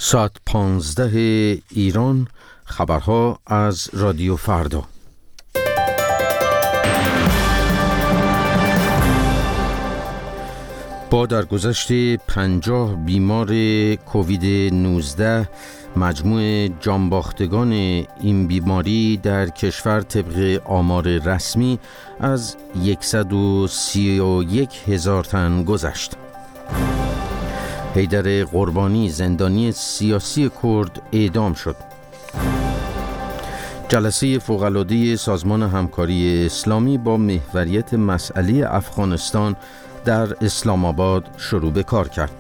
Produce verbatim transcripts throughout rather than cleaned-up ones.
ساعت پانزده ایران، خبرها از رادیو فردا. با درگذشت پنجاه بیمار کووید نوزده، مجموع جانباختگان این بیماری در کشور طبق آمار رسمی از صد و سی و یک هزار تن گذشت. حیدر قربانی، زندانی سیاسی کرد، اعدام شد. جلسه فوق‌العاده سازمان همکاری اسلامی با محوریت مسئله افغانستان در اسلام آباد شروع به کار کرد.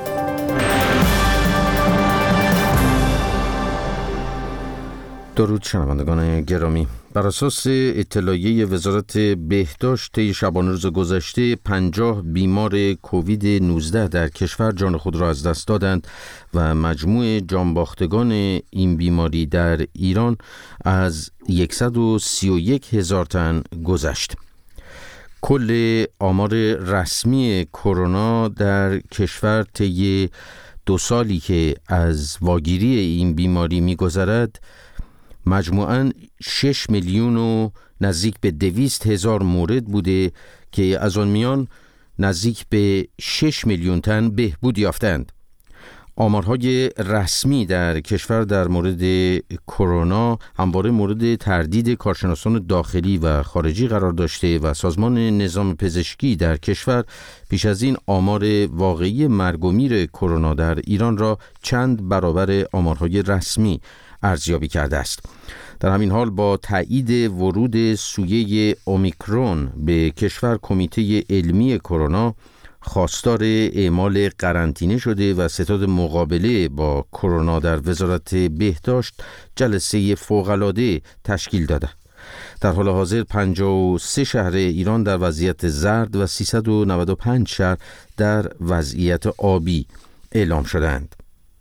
درود شنوندگان گرامی، بر اساس اطلاعیه وزارت بهداشت طی شبانه روز گذشته پنجاه بیمار کووید نوزده در کشور جان خود را از دست دادند و مجموع جانباختگان این بیماری در ایران از صد و سی و یک هزار تن گذشت. کل آمار رسمی کرونا در کشور طی دو سالی که از واگیری این بیماری می‌گذرد مجموعاً شش میلیون و نزدیک به دویست هزار مورد بوده که از آن میان نزدیک به شش میلیون تن بهبود یافتند. آمارهای رسمی در کشور در مورد کرونا همواره مورد تردید کارشناسان داخلی و خارجی قرار داشته و سازمان نظام پزشکی در کشور پیش از این آمار واقعی مرگ و میر کرونا در ایران را چند برابر آمارهای رسمی ارزیابی کرده است. در همین حال با تایید ورود سویه اومیکرون به کشور، کمیته علمی کرونا خواستار اعمال قرنطینه شده و ستاد مقابله با کرونا در وزارت بهداشت جلسه فوق‌العاده تشکیل داده. در حال حاضر پنجاه و سه شهر ایران در وضعیت زرد و سیصد و نود و پنج شهر در وضعیت آبی اعلام شدند.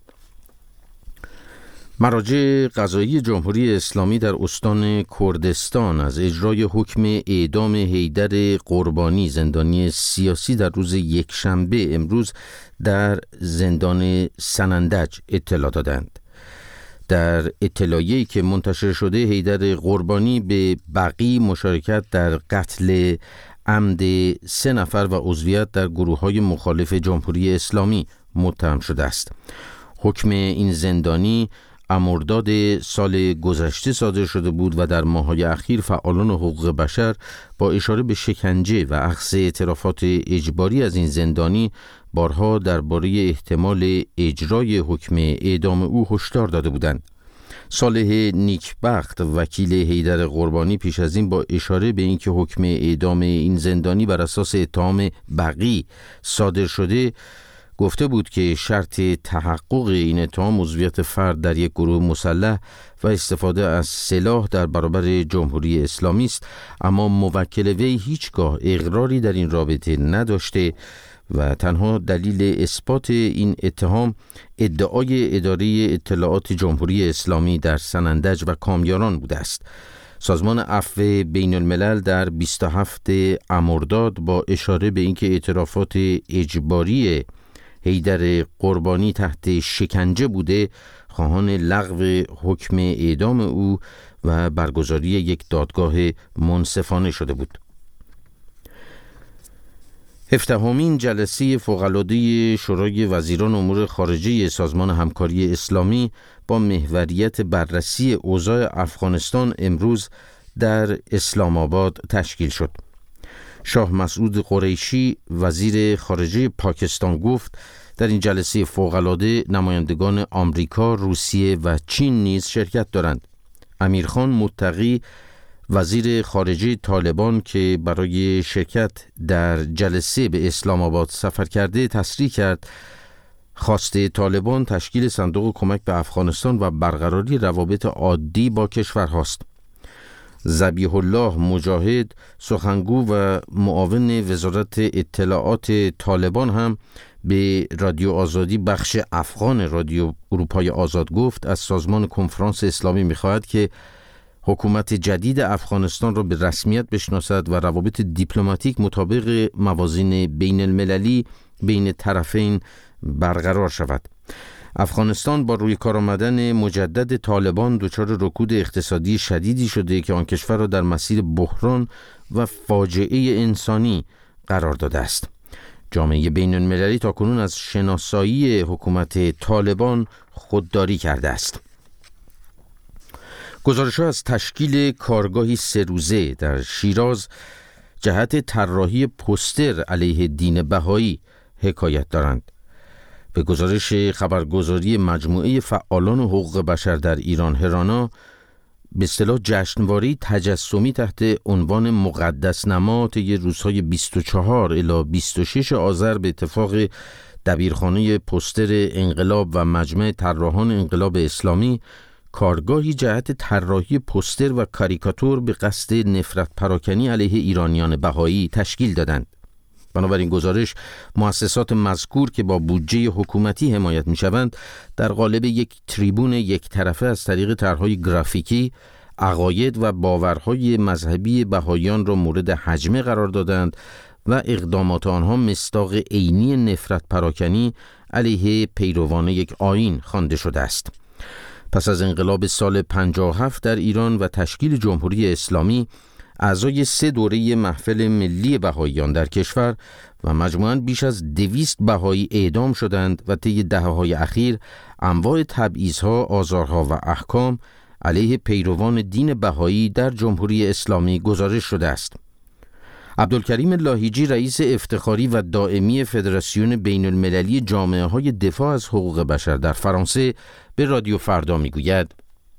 مراجع قضایی جمهوری اسلامی در استان کردستان از اجرای حکم اعدام حیدر قربانی، زندانی سیاسی، در روز یکشنبه امروز در زندان سنندج اطلاع دادند. در اطلاعیه‌ای که منتشر شده، حیدر قربانی به بقی مشارکت در قتل عمد سه نفر و عضویت در گروه‌های مخالف جمهوری اسلامی متهم شده است. حکم این زندانی مرداد سال گذشته صادر شده بود و در ماه‌های اخیر فعالان حقوق بشر با اشاره به شکنجه و اخذ اعترافات اجباری از این زندانی بارها درباره احتمال اجرای حکم اعدام او هشدار داده بودند. صالح نیکبخت، وکیل حیدر قربانی، پیش از این با اشاره به اینکه حکم اعدام این زندانی بر اساس اتهام بقی صادر شده گفته بود که شرط تحقق این اتهام عضویت فرد در یک گروه مسلح و استفاده از سلاح در برابر جمهوری اسلامی است، اما موکل وی هیچگاه اقراری در این رابطه نداشته و تنها دلیل اثبات این اتهام ادعای اداره اطلاعات جمهوری اسلامی در سنندج و کامیاران بوده است. سازمان عفو بین الملل در بیست و هفتم مرداد با اشاره به اینکه اعترافات اجباری حیدر قربانی تحت شکنجه بوده، خواهان لغو حکم اعدام او و برگزاری یک دادگاه منصفانه شده بود. هفدهمین جلسه فوق‌العاده شورای وزیران امور خارجه سازمان همکاری اسلامی با محوریت بررسی اوضاع افغانستان امروز در اسلام آباد تشکیل شد. شاه مسعود قریشی، وزیر خارجه پاکستان، گفت در این جلسه فوق‌العاده نمایندگان آمریکا، روسیه و چین نیز شرکت دارند. امیرخان متقی، وزیر خارجه طالبان که برای شرکت در جلسه به اسلام آباد سفر کرده، تصریح کرد خواسته طالبان تشکیل صندوق کمک به افغانستان و برقراری روابط عادی با کشورهاست. ذبیح الله مجاهد، سخنگو و معاون وزارت اطلاعات طالبان، هم به رادیو آزادی بخش افغان رادیو اروپای آزاد گفت از سازمان کنفرانس اسلامی می‌خواهد که حکومت جدید افغانستان را به رسمیت بشناسد و روابط دیپلماتیک مطابق موازین بین المللی بین طرفین برقرار شود. افغانستان با روی کار آمدن مجدد طالبان دچار رکود اقتصادی شدیدی شده که آن کشور را در مسیر بحران و فاجعه انسانی قرار داده است. جامعه بین المللی تاکنون از شناسایی حکومت طالبان خودداری کرده است. گزارش‌ها از تشکیل کارگاهی سه روزه در شیراز جهت طراحی پوستر علیه دین بهایی حکایت دارند. به گزارش خبرگزاری مجموعه فعالان حقوق بشر در ایران هرانا، به اصطلاح جشنواره تجسمی تحت عنوان مقدس نما طی روزهای بیست و چهار الی بیست و شش آذر به اتفاق دبیرخانه پوستر انقلاب و مجمع طراحان انقلاب اسلامی کارگاهی جهت طراحی پوستر و کاریکاتور به قصد نفرت پراکنی علیه ایرانیان بهایی تشکیل دادند. بنابراین گزارش، مؤسسات مذکور که با بودجه حکومتی حمایت می‌شوند در قالب یک تریبون یک طرفه از طریق طرح‌های گرافیکی عقاید و باورهای مذهبی بهاییان را مورد هجمه قرار دادند و اقدامات آنها مصداق عینی نفرت پراکنی علیه پیروان یک آیین خوانده شده است. پس از انقلاب سال پنجاه و هفت در ایران و تشکیل جمهوری اسلامی، اعضای سه دوره محفل ملی بهاییان در کشور و مجموعاً بیش از دویست بهایی اعدام شدند و طی دهه‌های اخیر انواع تبعیض‌ها، آزارها و احکام علیه پیروان دین بهایی در جمهوری اسلامی گزارش شده است. عبدالکریم لاهیجی، رئیس افتخاری و دائمی فدراسیون بین المللی جامعه‌های دفاع از حقوق بشر در فرانسه، به رادیو فردا میگوید: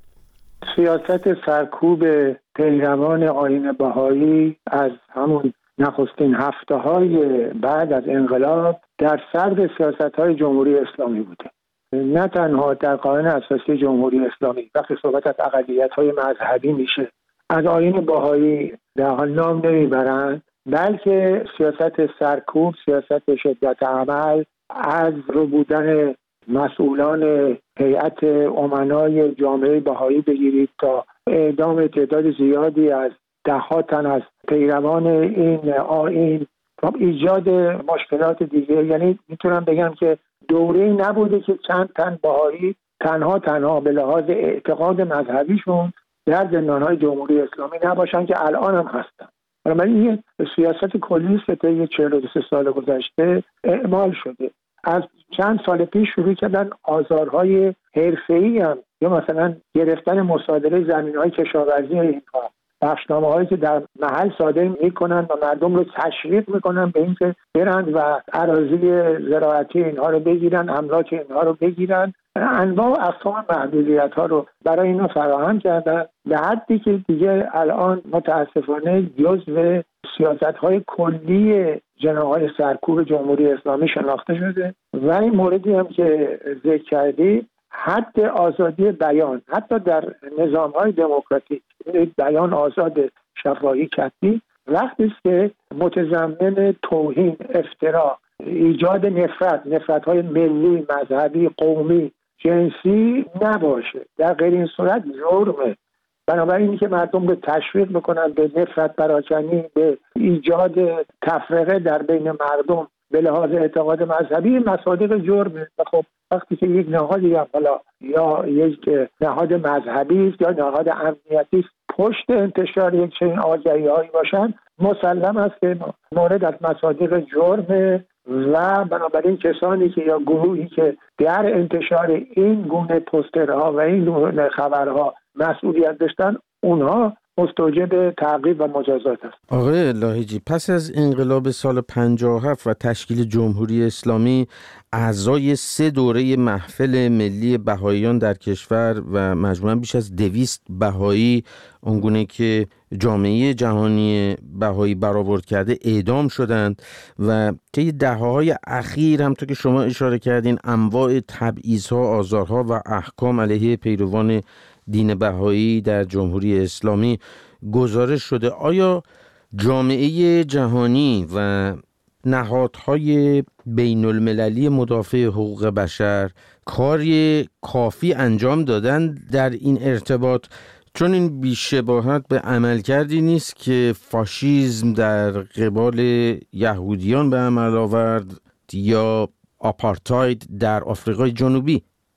سیاست سرکوب پیروان آیین بهایی از همون نخستین هفته‌های بعد از انقلاب در صدر سیاست‌های جمهوری اسلامی بوده. نه تنها در قانون اساسی جمهوری اسلامی وقتی صحبت از اقلیت‌های مذهبی میشه از آیین بهایی در حال نام نمیبرند، بلکه سیاست سرکوب، سیاست شدت عمل، از رو بودن مسئولان هیئت امنای جامعه بهایی بگیرید تا اعدام تعداد زیادی از ده ها تن از پیروان این آیین، ایجاد مشکلات دیگه. یعنی میتونم بگم که دوره‌ای نبوده که چند تن بهایی تنها تنها به لحاظ اعتقاد مذهبیشون در زندان‌های جمهوری اسلامی نباشن که الان هم هستن. بنابراین این سیاست کلی است که طی چهل و سه سال گذشته اعمال شده. از چند سال پیش شروع کردن آزارهای حرفه‌ای هم، یا مثلا گرفتن مصادره زمین‌های کشاورزی اینها، بخشنامه‌هایی که در محل صادر می‌کنن و مردم رو تشویق می‌کنن به اینکه برند و اراضی زراعتی اینها رو بگیرن، املاک اینها رو بگیرن، انواع و اقسام محدودیت‌ها رو برای اینا فراهم کردن، به حدی که دیگه الان متاسفانه جزو سیاست‌های کلی جناح‌های سرکوب جمهوری اسلامی شناخته شده. و این موردی هم که ذکر کردی، حد آزادی بیان حتی در نظام‌های دموکراتیک، بیان آزاد، شفاهی، کتبی، وقتی است که متضمن توهین، افترا، ایجاد نفرت، نفرت‌های ملی، مذهبی، قومی، جنسی نباشه. در غیر این صورت جرمه. بنابراین که مردم رو تشویق میکنن به نفرت پراکنی، به ایجاد تفرقه در بین مردم به لحاظ اعتقاد مذهبی، مصادیق جرمه. خب وقتی که یک نهادی حالا یا یک نهاد مذهبی است یا نهاد امنیتی است پشت انتشار یک چنین آگهی‌هایی باشن، مسلم است که مورد از مصادیق جرمه. و بنابراین کسانی که یا گروهی که در انتشار این گونه پوسترها و این گونه خبرها مسئولیت داشتن، اونها مستوجب تعقیب و مجازات است. آقای لاهیجی، پس از انقلاب سال پنجاه و هفت و تشکیل جمهوری اسلامی، اعضای سه دوره محفل ملی بهاییان در کشور و مجموعاً بیش از دویست بهایی، اونگونه که جامعه جهانی بهایی برآورد کرده، اعدام شدند و طی دهه‌های اخیر همونطور که شما اشاره کردین انواع تبعیض‌ها، آزارها و احکام علیه پیروان دین بهایی در جمهوری اسلامی گزارش شده. آیا جامعه جهانی و نهادهای بین المللی مدافع حقوق بشر کاری کافی انجام دادن در این ارتباط؟ چون این بی‌شباهت به عملکردی نیست که فاشیسم در قبال یهودیان به عمل آورد یا آپارتاید در آفریقای جنوبی.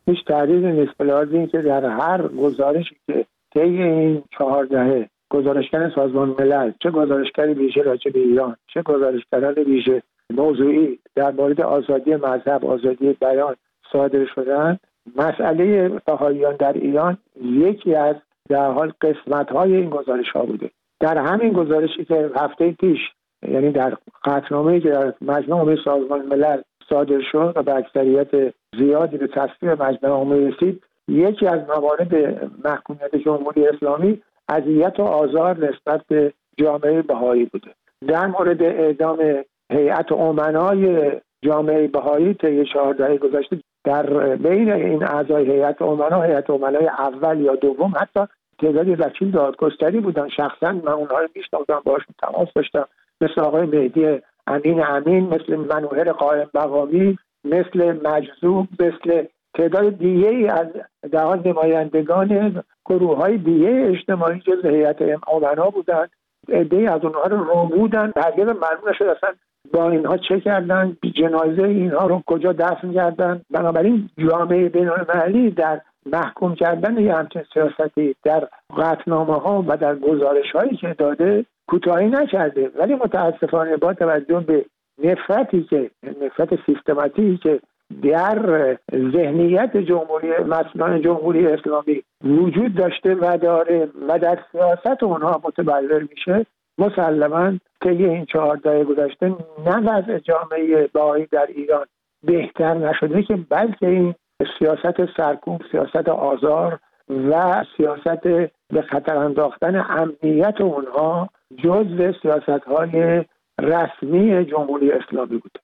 هیچ تردیدی نیست به لحاظ اینکه در هر گزارشی که طی این چهار دهه گزارشگر سازمان ملل، چه گزارشگر ویژه راجع به ایران، چه گزارشگران ویژه موضوعی در مورد آزادی مذهب، آزادی بیان صادر شدن، مسئله بهائیان در ایران یکی از در حال قسمت‌های این گزارش‌ها بوده. در همین گزارشی که هفته پیش، یعنی در قطعنامه‌ای که در مجمع عمومی سازمان ملل صادر شد و به اکثریت زیادی به تصویب مجمع عمومی رسید، یکی از موارد محکومیت جمهوری اسلامی اذیت و آزار نسبت به جامعه بهایی بوده. در مورد اعدام هیئت امنای جامعه بهایی طی چهار دهه گذشته، در بین این اعضای هیئت امنا، هیئت امنای اول یا دوم، حتی تعدادی وکیل دادگستری بودن. شخصا من اونها رو میشناختم، باهاشون تماس داشتم، مثل آقای مهدی امین امین، مثل منوهر قائم مقامی، مثل مجذوب، مثل تعداد دیگه ای از در حال نمایندگان گروه های دیگه اجتماعی جز هیئت امنا بودن. عده‌ای از اونها رو رو بودن، هرگز معلوم نشد اصلا با اینها چه کردن، جنازه اینها رو کجا دفن کردن. بنابراین جامعه بین‌المللی در محکوم کردن یه همچین سیاستی در قطعنامه ها و در گزارش هایی که داده کوتاهی نکرده، ولی متاسفانه با توجه به نفرتی که نفرت سیستماتیکی که در ذهنیت جمهوری مسئولان جمهوری اسلامی وجود داشته و داره و در سیاست اونها متبلور میشه، مسلماً طی این چهار دهه گذشته نه وضع جامعه بهایی در ایران بهتر نشده که بلکه این سیاست سرکوب، سیاست آزار و سیاست به خطر انداختن امنیت اونها جزو سیاست‌های رسمی جمهوری اسلامی بود.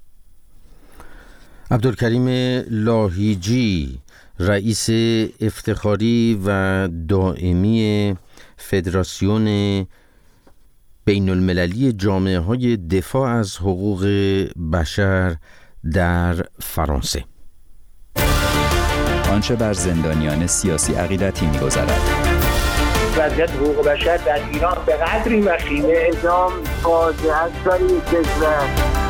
عبدالکریم لاهیجی، رئیس افتخاری و دائمی فدراسیون بین المللی جامعه های دفاع از حقوق بشر در فرانسه. آنچه بر زندانیان سیاسی عقیدتی می‌گذرد. وضعیت حقوق بشر در ایران به قدری وخیمه، اعدام فاجعه برای کشور.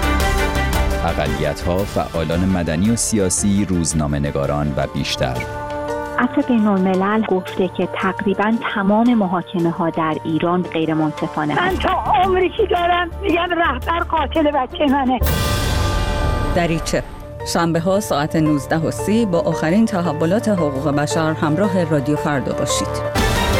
اقلیت‌ها، فعالان مدنی و سیاسی، روزنامه‌نگاران و بیشتر. عفو بین‌الملل گفته که تقریباً تمام محاکمه‌ها در ایران غیر منصفانه. من تا عمری که دارم میگم رهبر قاتل بچه منه. دریچه شنبه ها ساعت نوزده و سی با آخرین تحولات حقوق بشر همراه رادیو فردا باشید.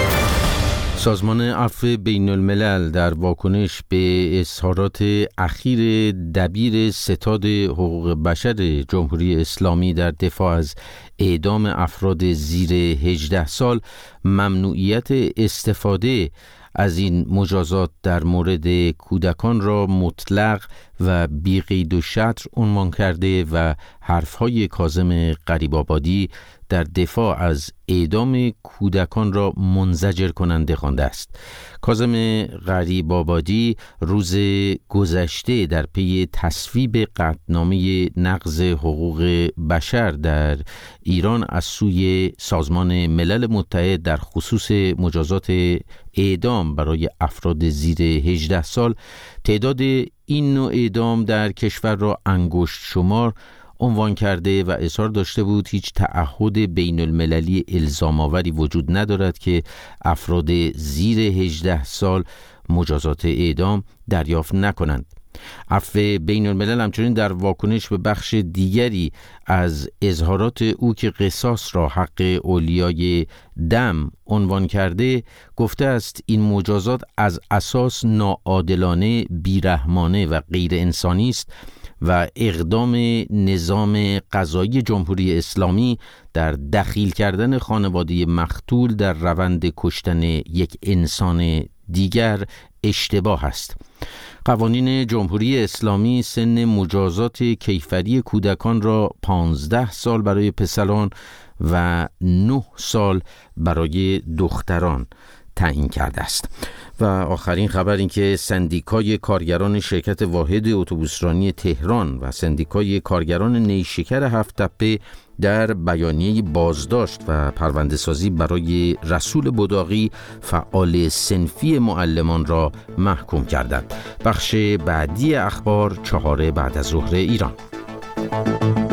سازمان عفو بین الملل در واکنش به اظهارات اخیر دبیر ستاد حقوق بشر جمهوری اسلامی در دفاع از اعدام افراد زیر هجده سال ممنوعیت استفاده از این مجازات در مورد کودکان را مطلق و بی قید و شطر عنوان کرده و حرفهای کاظم غریب‌آبادی در دفاع از اعدام کودکان را منزجر کننده خوانده است. کاظم غریب‌آبادی روز گذشته در پی تصویب قطعنامه نقض حقوق بشر در ایران از سوی سازمان ملل متحد در خصوص مجازات اعدام برای افراد زیر هجده سال تعداد این نوع اعدام در کشور را انگشت شمار عنوان کرده و اصرار داشته بود هیچ تعهد بین المللی الزام آوری وجود ندارد که افراد زیر هجده سال مجازات اعدام دریافت نکنند. عفو بین الملل همچنین در واکنش به بخش دیگری از اظهارات او که قصاص را حق اولیای دم عنوان کرده گفته است این مجازات از اساس ناعادلانه، بیرحمانه و غیر انسانی است و اقدام نظام قضایی جمهوری اسلامی در دخیل کردن خانواده مقتول در روند کشتن یک انسان دیگر اشتباه است. قوانین جمهوری اسلامی سن مجازات کیفری کودکان را پانزده سال برای پسران و نه سال برای دختران تعیین کرده است. و آخرین خبر این که سندیکای کارگران شرکت واحد اتوبوسرانی تهران و سندیکای کارگران نیشکر هفت تپه در بیانیه بازداشت و پرونده سازی برای رسول بداغی فعال صنفی معلمان را محکوم کردند. بخش بعدی اخبار چهار بعد از ظهر ایران.